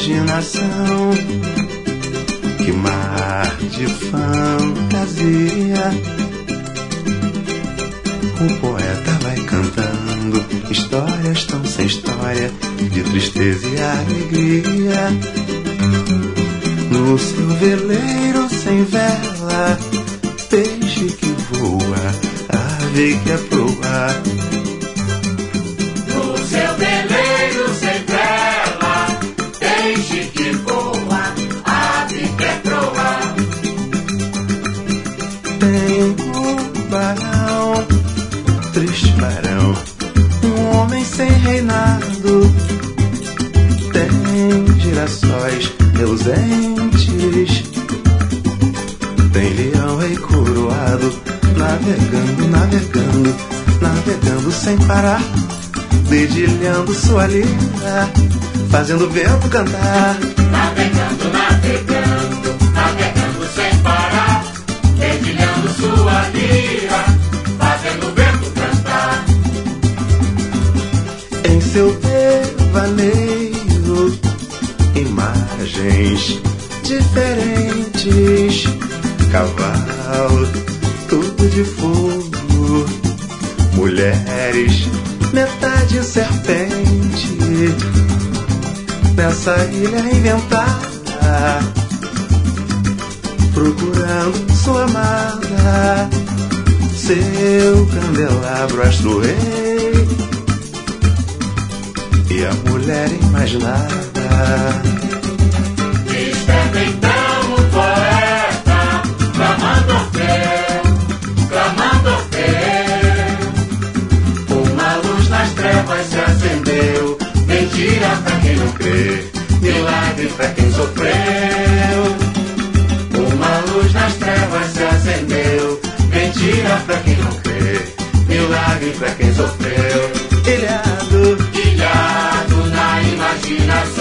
imaginação. Que mar de fantasia. O poeta vai cantando histórias tão sem história, de tristeza e alegria. No seu veleiro sem vela, peixe que voa, ave que é proa. No seu veleiro sem vela, peixe que voa, ave que é proa. Tem um barão, triste barão, um homem sem reinado. Tem girassóis reluzentes, tem leão rei coroado, navegando, navegando, navegando sem parar, dedilhando sua lira, fazendo o vento cantar. Navegando, navegando, navegando sem parar, dedilhando sua lira, fazendo o vento cantar. Em seu devaneio, imagens diferentes, cavalo, tudo de fogo, mulheres, metade serpente, nessa ilha inventada, procurando sua amada, seu candelabro astro-rei e a mulher imaginada. Desperta então o poeta, clamando Orfeu, clamando Orfeu. Uma luz nas trevas se acendeu, mentira pra quem não crê, milagre pra quem sofreu. Uma luz nas trevas se acendeu, mentira pra quem não crê, milagre pra quem sofreu. Ilhado, Ilhado na imaginação.